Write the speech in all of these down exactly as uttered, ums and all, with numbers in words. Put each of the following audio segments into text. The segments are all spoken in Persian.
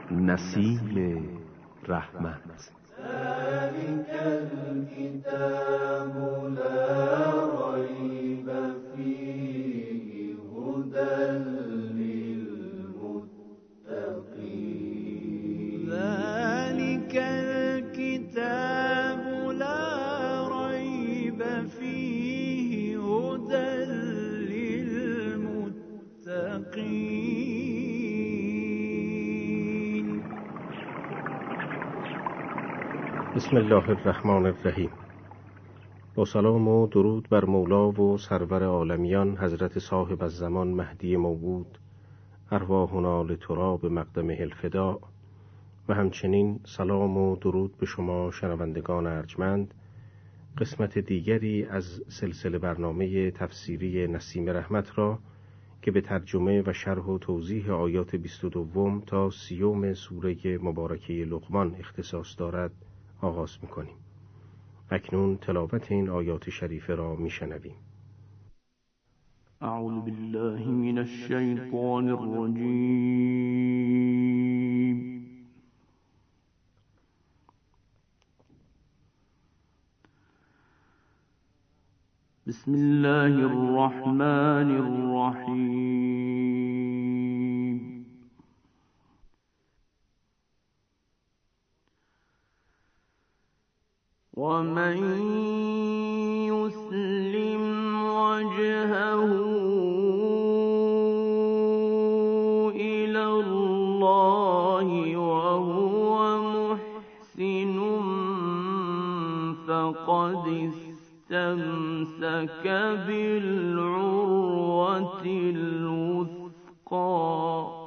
نسیم رحمت. ذلك الكتاب لا ريب فيه هدى للمتقين. ذلك الكتاب لا ريب فيه هدى للمتقين. بسم الله الرحمن الرحیم. با سلام و درود بر مولا و سرور عالمیان حضرت صاحب الزمان مهدی موعود، ارواحنا لتراب مقدمه الفداء، و همچنین سلام و درود به شما شنوندگان ارجمند. قسمت دیگری از سلسله برنامه تفسیری نسیم رحمت را که به ترجمه و شرح و توضیح آیات بیست و دو تا سیوم سوره مبارکه لقمان اختصاص دارد آغاز می‌کنیم. اکنون تلاوت این آیات شریفه را می‌شنویم. اعوذ بالله من الشیطان الرجیم. بسم الله الرحمن الرحیم. ومن يسلم وجهه إلى الله وهو محسن فقد استمسك بالعروة الوثقى.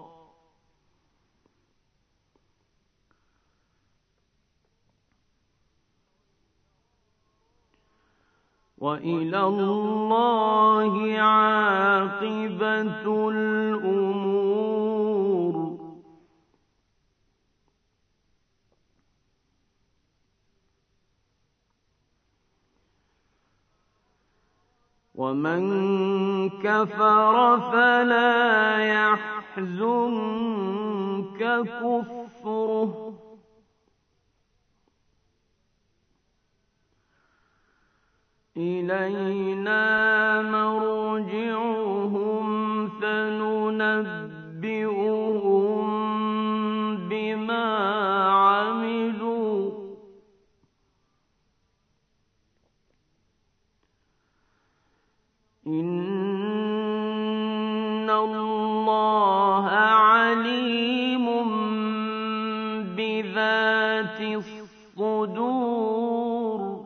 وإلى الله عاقبة الأمور. ومن كفر فلا يحزنك كفره إلينا مرجعهم فننبئهم بما عملوا إن الله عليم بذات الصدور.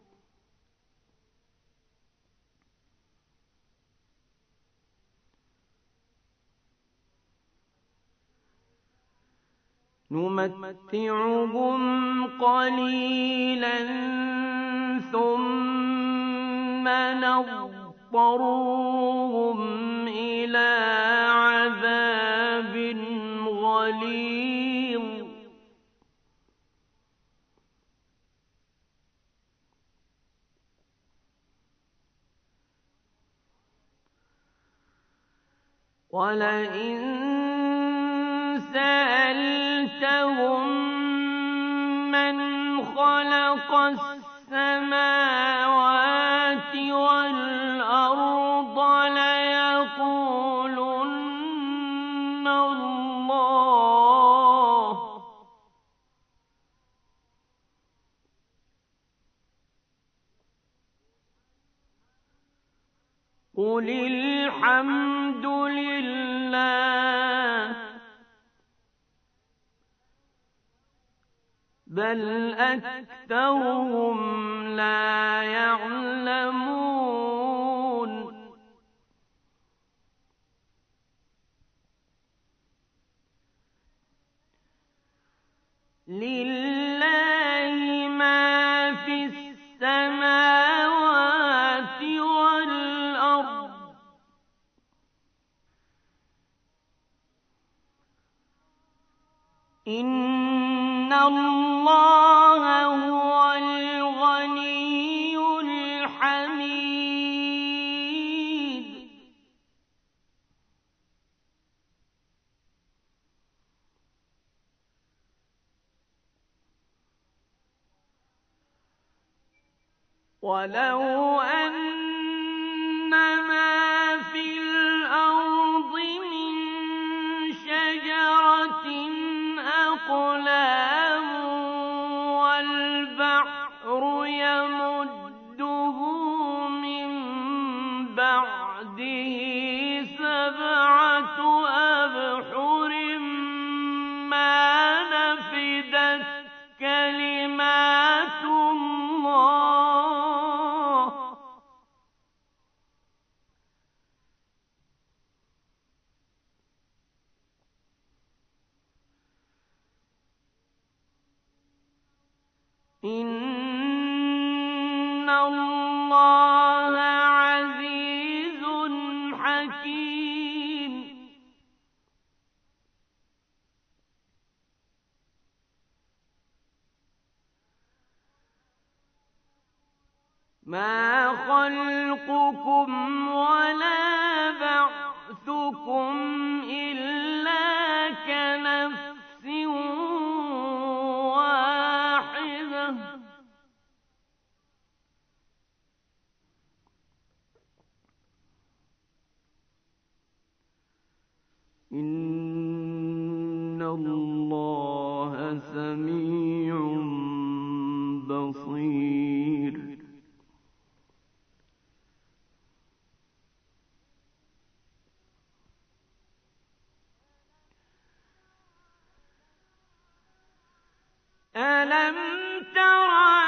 نمتعهم قليلا ثم نضطرهم إلى عذاب غليظ. ولئن سألتهم من خلق السماوات والأرض ليقولن الله. قل الحمد لله بل أكثرهم لا يعلمون. لله ما في السماوات والأرض إن الله هو الغني الحميد. ولو أن ما في الأرض من شجرة أقلام والبحر يمده من بعده سبعة أبحر ما نفدت كلمات الله إن الله عزيز حكيم. ما خلقكم ولا بعثكم إلا كنفس واحدة إن الله سميع بصير. ألم تر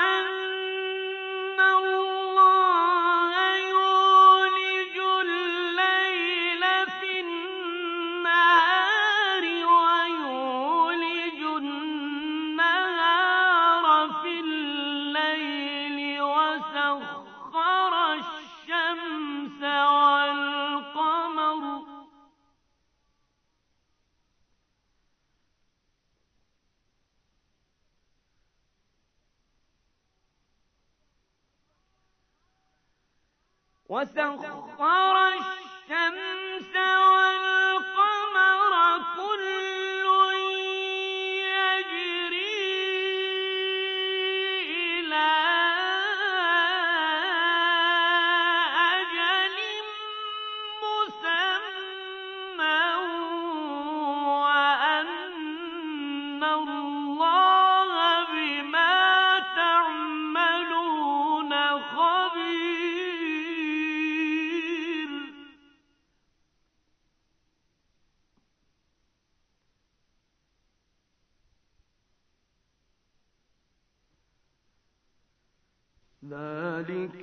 أن الله يولج الليل في النهار ويولج النهار في الليل وسخر الشمس والقمر وسخر الشمس والقمر كل يجري إلى أجل مسمى وأن الله بما تعملون خبير. ذلك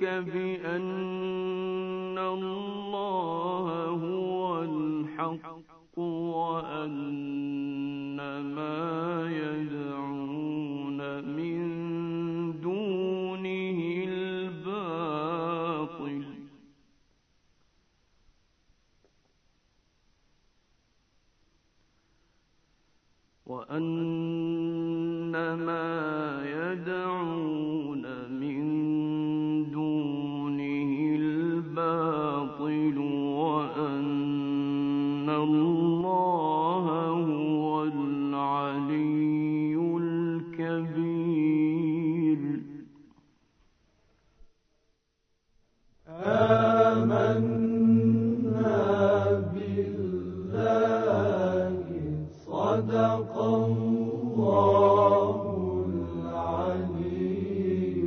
بأن الله هو الحق وأن ما يدعون من دونه الباطل وأن ما يدعون من دونه الباطل وأن الله هو العلي الكبير. آمنا بالله صدق الله العلي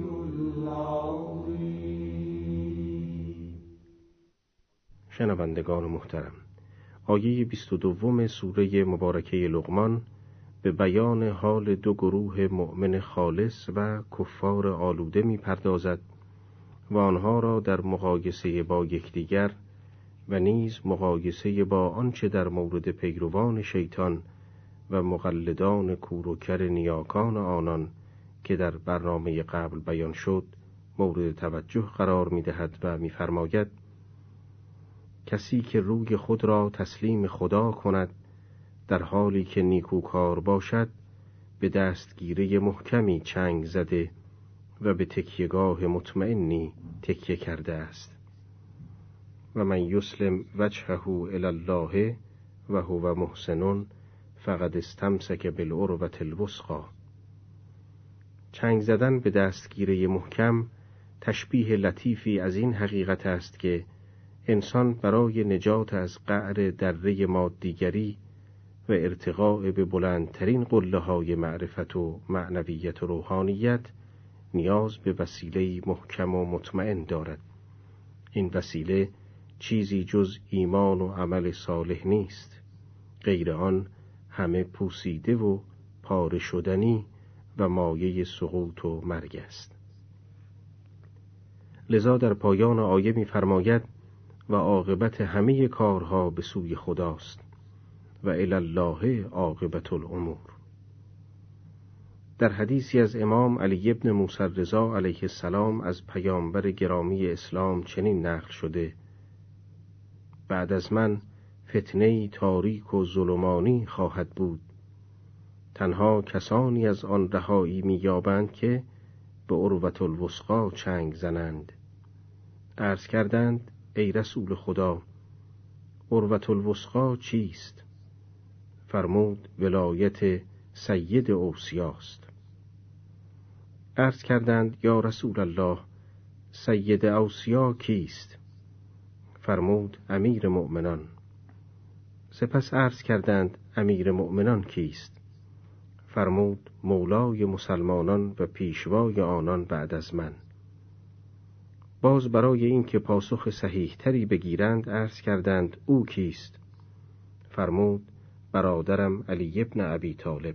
العظيم. شنوندگان محترم، آیه بیست و دوم سوره مبارکه لقمان به بیان حال دو گروه مؤمن خالص و کفار آلوده می پردازد و آنها را در مقایسه با یکدیگر و نیز مقایسه با آنچه در مورد پیروان شیطان و مقلدان کوروکر نیاکان آنان که در برنامه قبل بیان شد مورد توجه قرار می دهد و می فرماید کسی که روی خود را تسلیم خدا کند در حالی که نیکوکار باشد به دستگیره محکمی چنگ زده و به تکیهگاه مطمئنی تکیه کرده است. و من یسلم وجهه الی الله و هو محسن فقد استمسک بالعروة الوثقی. چنگ زدن به دستگیره محکم تشبیه لطیفی از این حقیقت است که انسان برای نجات از قعر دره مادیگری و ارتقاء به بلندترین قله‌های معرفت و معنویت و روحانیت نیاز به وسیله محکم و مطمئن دارد. این وسیله چیزی جز ایمان و عمل صالح نیست، غیر آن همه پوسیده و پاره شدنی و مایه سقوط و مرگ است. لذا در پایان آیه می فرماید و عاقبت همه کارها به سوی خداست و الی الله عاقبت الامور. در حدیثی از امام علی ابن موسی رضا علیه السلام از پیامبر گرامی اسلام چنین نقل شده: بعد از من فتنه‌ای تاریک و ظلمانی خواهد بود، تنها کسانی از آن رهایی می‌یابند که به عروة الوثقی چنگ زنند. عرض کردند ای رسول خدا، عروة الوثقی چیست؟ فرمود ولایت سید اوصیاست. عرض کردند یا رسول الله، سید اوصیا کیست؟ فرمود امیر مؤمنان. سپس عرض کردند امیر مؤمنان کیست؟ فرمود مولای مسلمانان و پیشوای آنان بعد از من. باز برای این که پاسخ صحیح تری بگیرند عرض کردند او کیست؟ فرمود برادرم علی ابن ابی طالب.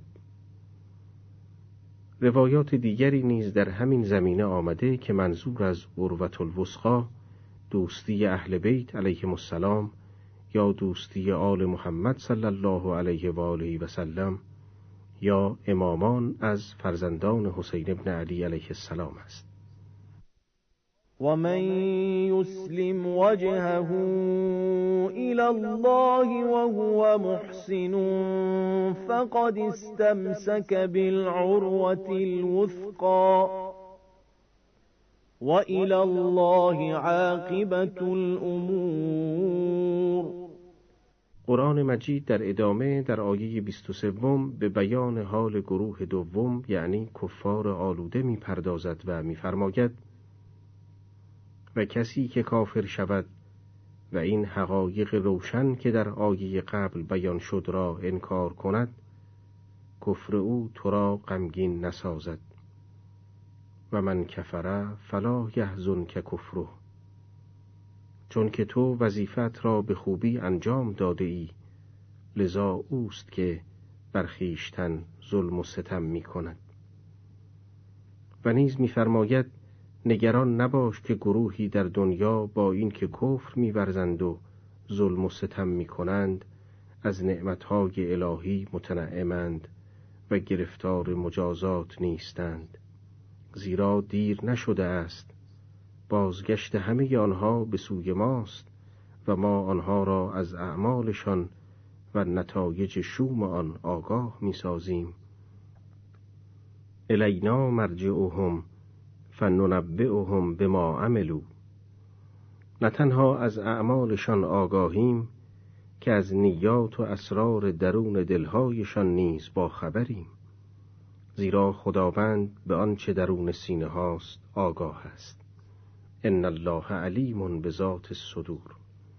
روایات دیگری نیز در همین زمینه آمده که منظور از عروة الوثقی دوستی اهل بیت علیهم السلام یا دوستی آل محمد صلی الله علیه و آله و سلم یا امامان از فرزندان حسین ابن علی علیه السلام است. ومن يسلم وجهه إلى الله وهو محسن فقد استمسك بالعروة الوثقى وإلى الله عاقبة الأمور. قرآن مجید در ادامه در آیه بیست و سه به بیان حال گروه دوم یعنی کفار آلوده می پردازد و می فرماید و کسی که کافر شود و این حقایق روشن که در آیه قبل بیان شد را انکار کند، کفر او تو را غمگین نسازد و من کفر فلا یحزنک کفره، چون که تو وظیفت را به خوبی انجام داده ای، لذا اوست که بر خویشتن ظلم و ستم می کند. و نیز می فرماید نگران نباش که گروهی در دنیا با این که کفر می ورزند و ظلم و ستم می کنند از نعمتهای الهی متنعمند و گرفتار مجازات نیستند، زیرا دیر نشده است، بازگشت همه آنها به سوی ماست و ما آنها را از اعمالشان و نتایج شوم آن آگاه می سازیم. الینا مرجعهم فننبئهم بما عملوا. نه تنها از اعمالشان آگاهیم که از نیات و اسرار درون دلهایشان نیز با خبریم، زیرا خداوند به آنچه درون سینه هاست آگاه است. ان الله علیم بذات الصدور.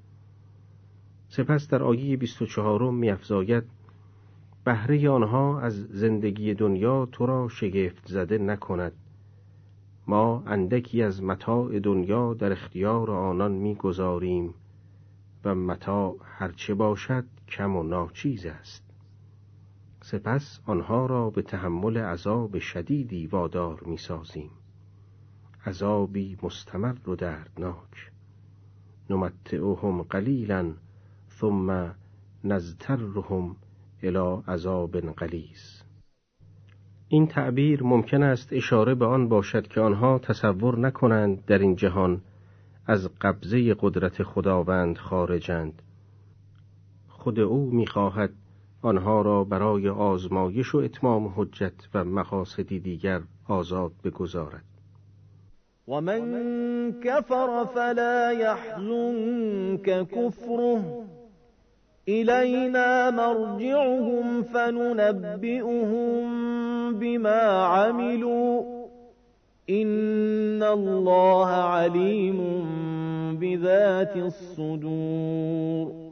سپس در آیه بیست و چهار می افزاید بهره آنها از زندگی دنیا تو را شگفت زده نکند. ما اندکی از متاع دنیا در اختیار آنان می گذاریم و متاع هرچه باشد کم و ناچیز است. سپس آنها را به تحمل عذاب شدیدی وادار می سازیم، عذابی مستمر و دردناک. نمتعهم قلیلا ثم نضطرهم الی عذاب غلیظ. این تعبیر ممکن است اشاره به آن باشد که آنها تصور نکنند در این جهان از قبضه قدرت خداوند خارجند. خود او می‌خواهد آنها را برای آزمایش و اتمام حجت و مقاصدی دیگر آزاد بگذارد. ومن كفر فلا يحزنك كفره إلينا مرجعهم فننبئهم بما عملوا إن الله عليم بذات الصدور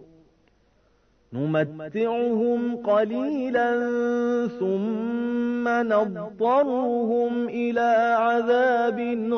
نمتعهم قليلا ثم نضطرهم إلى عذاب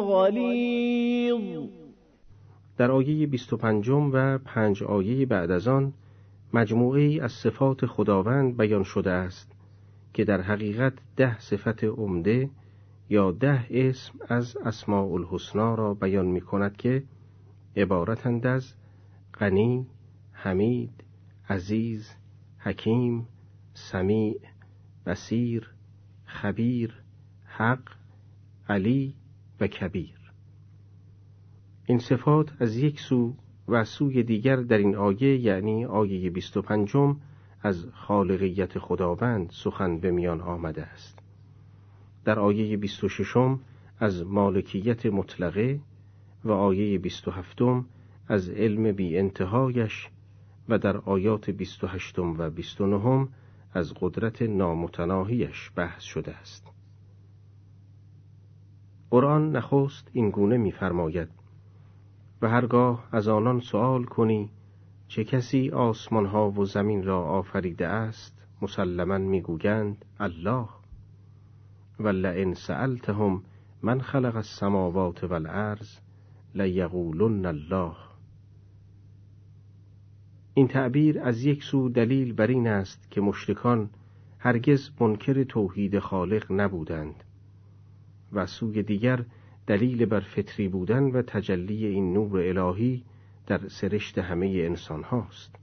غلیظ. در آیه بیست و پنجم و پنج آیه بعد از آن مجموعه‌ای از صفات خداوند بیان شده است که در حقیقت ده صفت عمده یا ده اسم از اسماء الحسنی را بیان می کند که عبارتند از غنی، حمید، عزیز، حکیم، سمیع، بصیر، خبیر، حق، علی و کبیر. این صفات از یک سو و سوی دیگر در این آیه یعنی آیه بیست و پنجم از خالقیت خداوند سخن به میان آمده است. در آیه بیست و ششم از مالکیت مطلقه و آیه بیست و هفتم از علم بی انتهایش و در آیات بیست و هشتم و بیست و نهم از قدرت نامتناهیش بحث شده است. قرآن نخست این گونه می فرماید: و هرگاه از آنان سؤال کنی چه کسی آسمان ها و زمین را آفریده است، مسلماً می گویند الله. ولئن سألتهم من خلق السماوات والارض لیقولن الله. این تعبیر از یک سو دلیل بر این است که مشرکان هرگز منکر توحید خالق نبودند و سوی دیگر دلیل بر فطری بودن و تجلی این نور الهی در سرشت همه انسان هاست.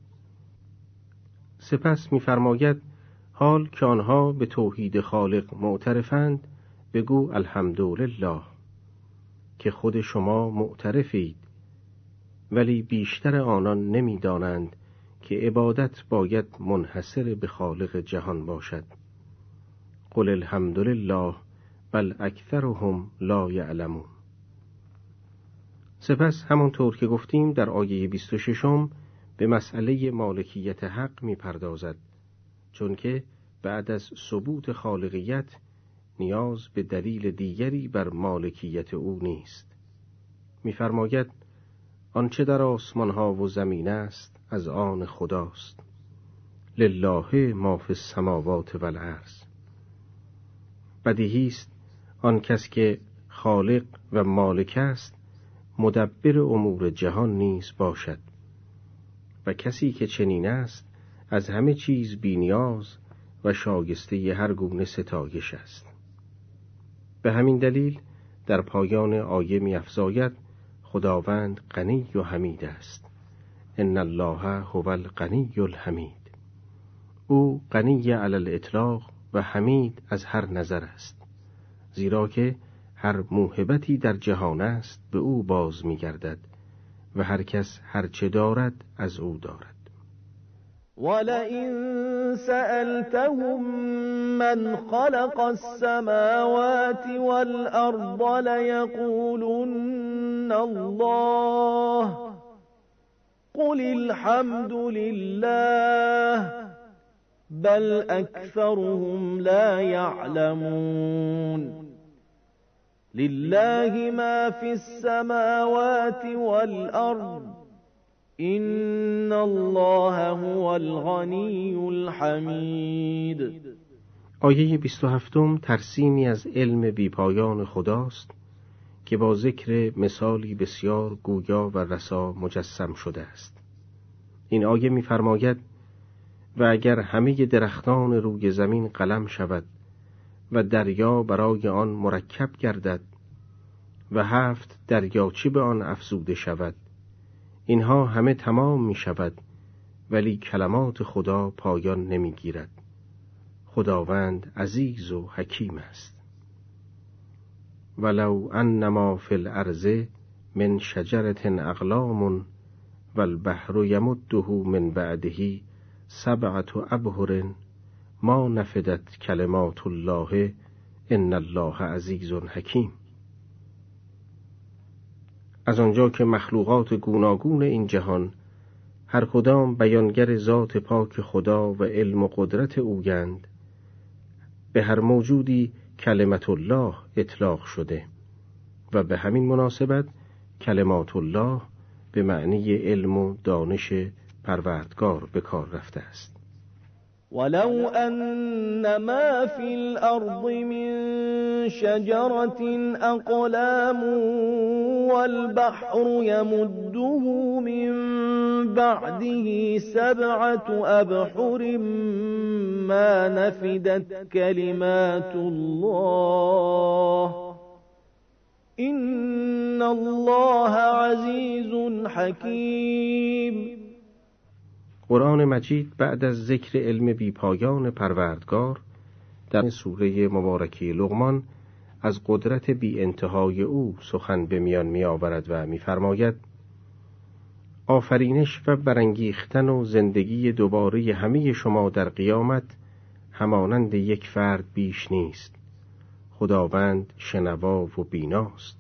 سپس می‌فرماید حال که آنها به توحید خالق معترفند بگو الحمدلله، که خود شما معترفید، ولی بیشتر آنان نمی‌دانند که عبادت باید منحصر به خالق جهان باشد. قل الحمدلله بل اکثرهم لا یعلمون. سپس همانطور که گفتیم در آیه بیست و ششم به مسئله مالکیت حق می‌پردازد، چون که بعد از ثبوت خالقیت نیاز به دلیل دیگری بر مالکیت او نیست. می‌فرماید آنچه در آسمان ها و زمین است از آن خداست. لله ما فی السماوات والارض. بدیهی است آن کس که خالق و مالک است مدبر امور جهان نیز باشد و کسی که چنین است از همه چیز بی‌نیاز و شایسته هر گونه ستایش است. به همین دلیل در پایان آیه می‌افزاید خداوند غنی و حمید است. ان الله هو الغنی الحمید. او غنی علی الاطلاق و حمید از هر نظر است، زیرا که هر موهبتی در جهان است به او باز می‌گردد و هر کس هر چه دارد از او دارد. ولئن سألتهم من خلق السماوات والأرض ليقولن الله قل الحمد لله بل أكثرهم لا يعلمون. لله ما في السماوات والأرض إن الله هو الغني الحمید. آیه بیست و هفتم ترسیمی از علم بیپایان خداست که با ذکر مثالی بسیار گویا و رسا مجسم شده است. این آیه می‌فرماید و اگر همه درختان روی زمین قلم شود و دریا برای آن مرکب گردد و هفت دریاچه به آن افزوده شود، اینها همه تمام می شود ولی کلمات خدا پایان نمی گیرد. خداوند عزیز و حکیم است. ولو انما فی الارض من شجرة اقلام والبحر یمده من بعده سبعة ابحر ما نفدت کلمات الله ان الله عزیز حکیم. از آنجا که مخلوقات گوناگون این جهان هر کدام بیانگر ذات پاک خدا و علم و قدرت اویند، به هر موجودی کلمت الله اطلاق شده و به همین مناسبت کلمات الله به معنی علم و دانش پروردگار به کار رفته است. ولو أن ما في الأرض من شجرة أقلام والبحر يمده من بعده سبعة أبحر ما نفدت كلمات الله إن الله عزيز حكيم. قرآن مجید بعد از ذکر علم بیپایان پروردگار در سوره مبارکه لقمان از قدرت بی انتهای او سخن به میان می آورد و می فرماید آفرینش و برانگیختن و زندگی دوباره همه شما در قیامت همانند یک فرد بیش نیست. خداوند شنوا و بیناست.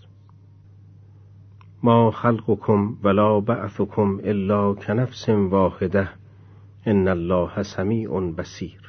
ما خلقکم ولا بعثکم الا کنفس واحده ان الله سمیع بصیر.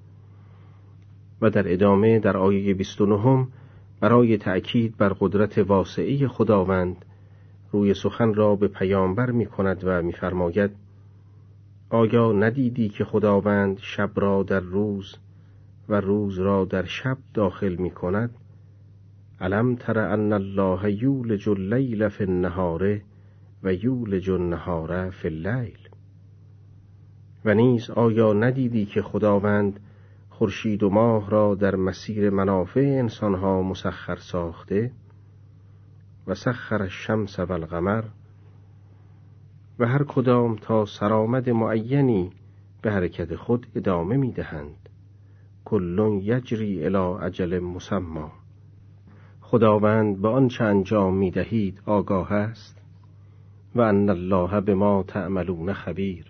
و در ادامه در آیه بیست و نه برای تأکید بر قدرت واسعی خداوند روی سخن را به پیامبر می کند و می فرماید آیا ندیدی که خداوند شب را در روز و روز را در شب داخل می کند؟ الم تر ان الله یولج اللیل فی النهار و یولج النهار فی اللیل. و نیز آیا ندیدی که خداوند خورشید و ماه را در مسیر منافع انسانها مسخر ساخته و سخر الشمس و القمر و هر کدام تا سرآمد معینی به حرکت خود ادامه می دهند. کل یجری الی اجل مسمی. خداوند به آنچه انجام می دهید آگاه است و ان الله بما تعملون خبیر.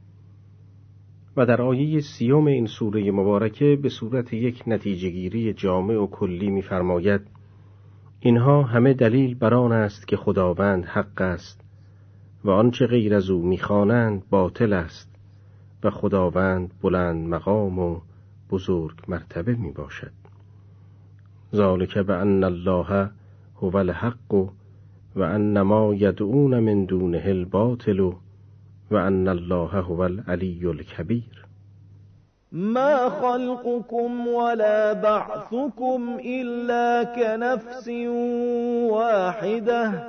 و در آیه سیوم این سوره مبارکه به صورت یک نتیجه گیری جامع و کلی می فرماید اینها همه دلیل بر آن است که خداوند حق است و آنچه غیر از او می خوانند باطل است و خداوند بلند مقام و بزرگ مرتبه می باشد. ذالک بأن الله هو الحق و ان ما یدعون من دونه الباطل و ان الله هو العلی الکبیر. ما خلقكم ولا بعثكم إلا كنفس واحدة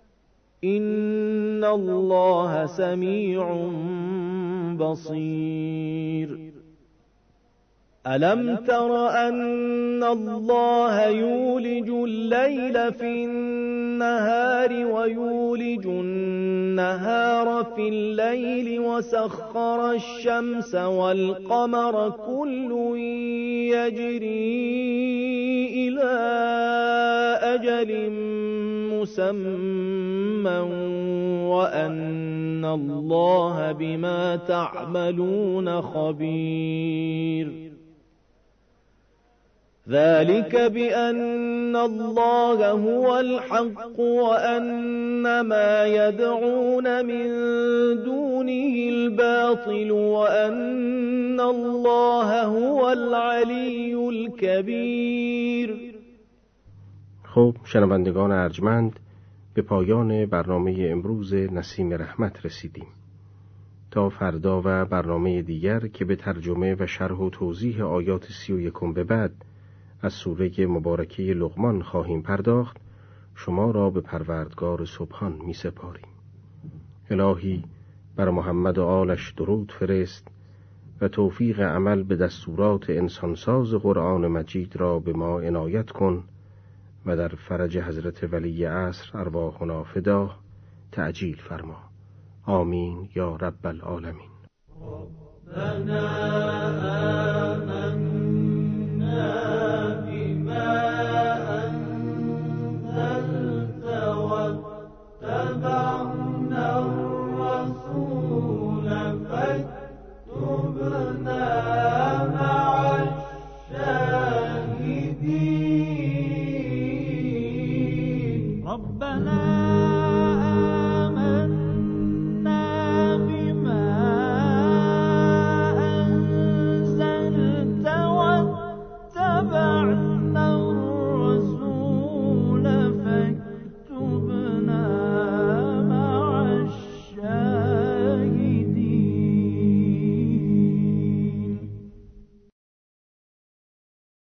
إن الله سميع بصير. ألم تر أن الله يولج الليل في النهار ويولج النهار في الليل وسخر الشمس والقمر كل يجري إلى أجل مسمى وأن الله بما تعملون خبير. ذلك بأن الله هو الحق وأن ما يدعون من دونه الباطل وأن الله هو العلي الكبير. خب شنوندگان ارجمند، به پایان برنامه امروز نسیم رحمت رسیدیم. تا فردا و برنامه دیگر که به ترجمه و شرح و توضیح آیات سی و یکم به بعد از سوره مبارکه لقمان خواهیم پرداخت، شما را به پروردگار سبحان می سپاریم. الهی بر محمد و آلش درود فرست و توفیق عمل به دستورات انسانساز قرآن مجید را به ما عنایت کن و در فرج حضرت ولی عصر ارواحنا فدا تعجیل فرما. آمین یا رب العالمین. ربنا آمنا